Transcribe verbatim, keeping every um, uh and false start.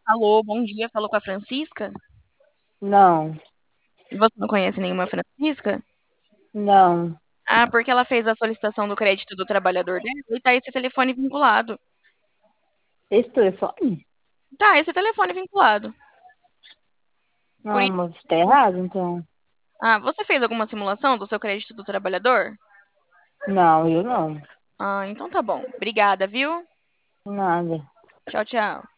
Alô, bom dia. Falou com a Francisca? Não, E você não conhece nenhuma Francisca? não. Ah, porque ela fez a solicitação do crédito do trabalhador dela e tá esse telefone vinculado. Esse telefone? Tá, esse telefone vinculado. Por Não, isso. mas tá errado, então. Ah, você fez alguma simulação do seu crédito do trabalhador? Não, eu não. Ah, então tá bom. Obrigada, viu? Nada. Tchau, tchau.